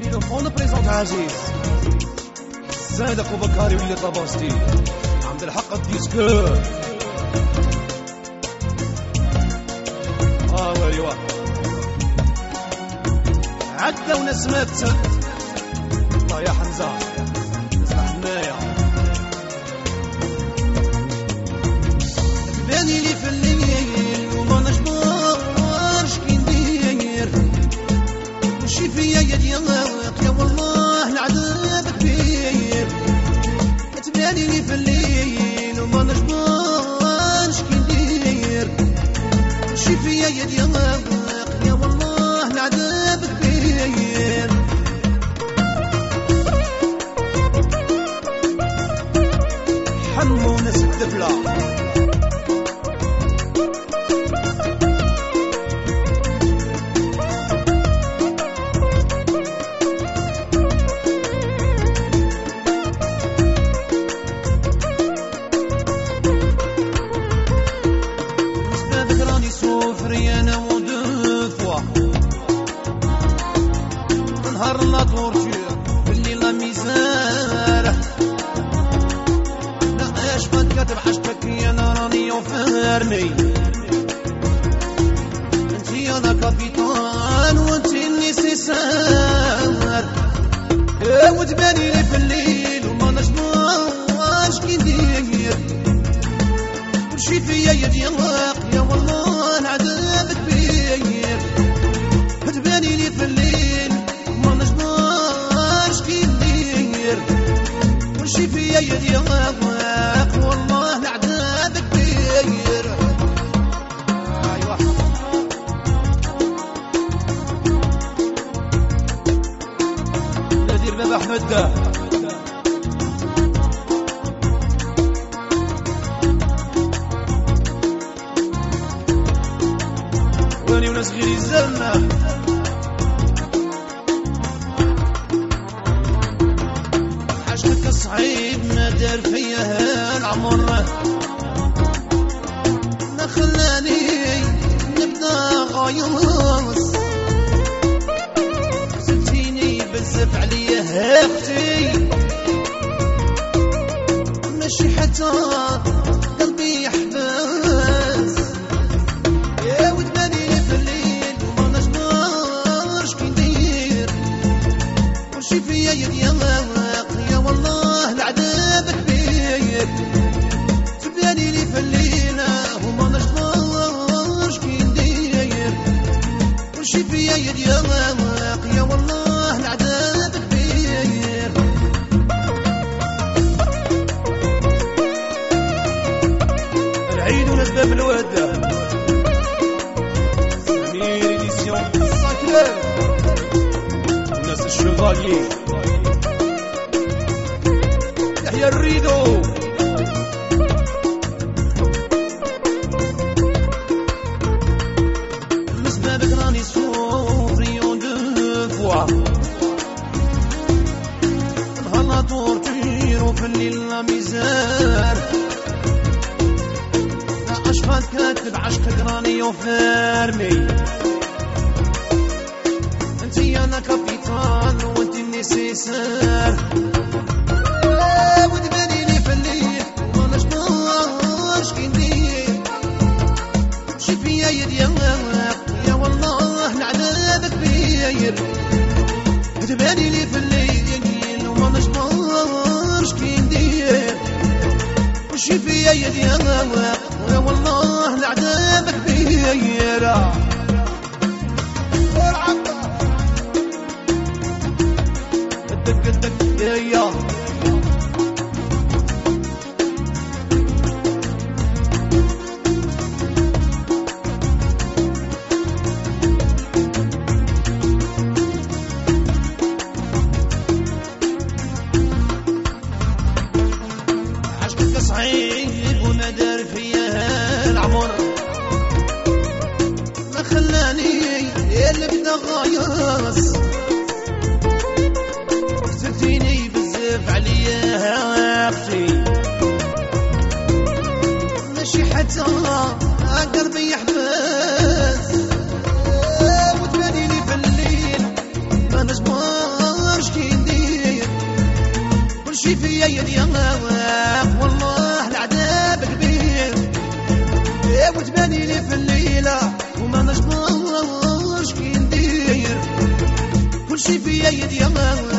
On le présente عزيز زايد أخو بكاري واللي طباستي عبد الحق الديسكور ويلي واه عدى ونسمت الله يا حمزة اسمع حنايا تباني لي في الليل وما نجبرش كي ندير مشي فيا يا ديالك يا والله العذاب كبير تباني لي في الليل وما نجبرش كي ندير مشي فيا يا ديالك يا والله العذاب كبير حمو ناس الدفلة انا ودفوة نهار لا تورتور بالليل لا ميزار لا اش ما كاتب حاجتك انا راني وفارني انتي انا كابيتان وانتي النسيسار وتباني لي في الليل وما نجمعش كي ندير كلشي فيا يا ديالك يا والله العذاب كبير تباني لي في الليل ما نجمرش كي ندير كلشي فيا يا ديالك والله العذاب كبير ايوا نادر باب احمد وناس غير يزلنا حاجتك صعيب ما دار فيا العمر ما خلاني نبدا غايص زدتيني بزاف عليا اختي ماشي حتى قلبي يحبس فيا يا ديالك يا والله العذاب كبير تباني لي في الليلة وما نجبرش كي ندير كلشي فيا يا ديالك يا والله العذاب كبير العيد ونسباب الودة سمير إديسيون ساكلر وناس الشغاليين يحيى الريدو مسبابك راني سوفريون دو فوا نهار لا تورتير وفي الليل لا ميزار لا اشفال كاتب عشقك راني وفارمي انتي انا كابيتان وانتي النسيسار وتباني لي في الليل وما نجمرش كي ندير كلشي فيا يا ديالك يا والله العذاب كبير وتباني لي في الليل وما نجمرش كي ندير كلشي فيا يا ديالك يا والله العذاب كبير دق يا عشقك صعيب وما دار فيا العمر ما خلاني اللي بدا غايص زدتيني بزاف عليا اختي ماشي حتى قلبي يحبس وتباني لي في الليل ما نجمع وتباني لي في الليلة وما نجمرش كي ندير كل شي فيا يدير